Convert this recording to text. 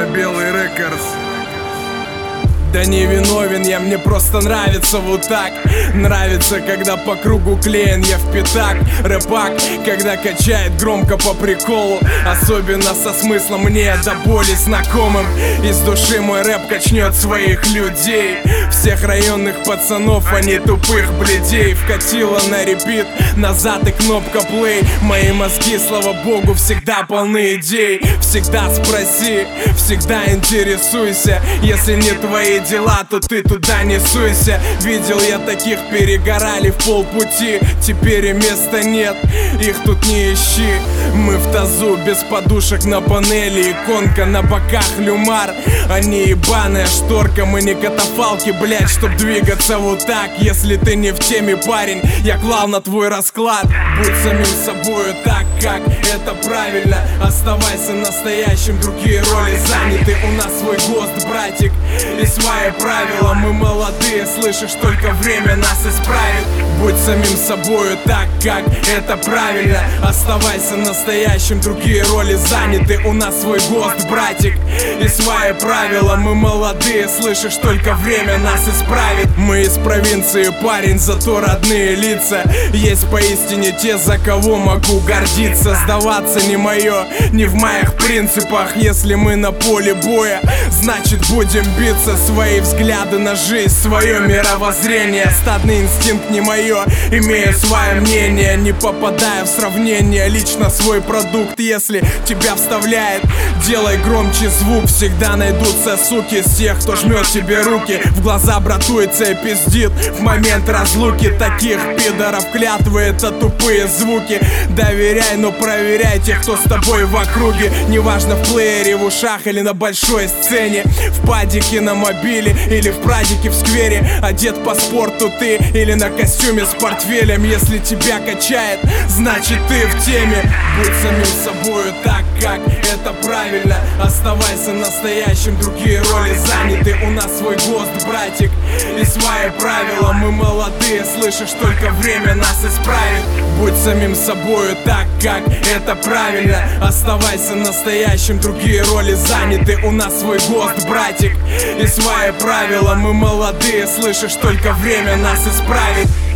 Белый Рекордс. Да не виновен я, мне просто нравится вот так. Нравится, когда по кругу клеен я в пятак. Рэпак, когда качает громко по приколу. Особенно со смыслом мне до боли знакомым. Из души мой рэп качнет своих людей. Всех районных пацанов, а не тупых блядей. Вкатила на репит, назад и кнопка плей. Мои мозги, слава богу, всегда полны идей. Всегда спроси, всегда интересуйся. Если не твои дела, то ты туда не суйся. Видел я таких, перегорали в полпути. Теперь и места нет, их тут не ищи. Мы в тазу, без подушек на панели. Иконка на боках, люмар, а не ебаная шторка. Мы не катафалки, блять, чтоб двигаться вот так. Если ты не в теме, парень, я клал на твой расклад. Будь самим собою так, как это правильно. Оставайся настоящим, другие роли заняты. У нас свой ГОСТ, братик, и свои правила. Мы молодые, слышишь, только время нас исправит. Будь самим собою так, как это правильно. Оставайся настоящим, другие роли заняты. У нас свой ГОСТ, братик, и свои правила. Мы молодые, слышишь, только время нас исправит. Мы из провинции, парень, зато родные лица. Есть поистине те, за кого могу гордиться. Сдаваться не мое, не в моих принципах. Если мы на поле боя, значит будем биться. Свои взгляды на жизнь, свое мировоззрение. Стадный инстинкт не мое, имею свое мнение. Не попадая в сравнение, лично свой продукт. Если тебя вставляет, делай громче звук. Всегда найдутся суки из тех, кто жмет тебе руки в глаза, братуется и пиздит в момент разлуки. Таких пидоров клятвы — это тупые звуки. Доверяй, но проверяй тех, кто с тобой в округе. Неважно, в плеере, в ушах или на большой сцене, в падике на мобиле или в прадике в сквере. Одет по спорту ты или на костюме с портфелем. Если тебя качает, значит ты в теме. Будь самим собою так, как это правильно. Оставайся настоящим, другие роли заняты. У нас свой ГОСТ, братик, и свои правила. Мы молодые, слышишь, только время нас исправит. Будь самим собою так, как это правильно. Оставайся настоящим, другие роли заняты. У нас свой ГОСТ, братик, и свои правила. Мы молодые, слышишь, только время нас исправит.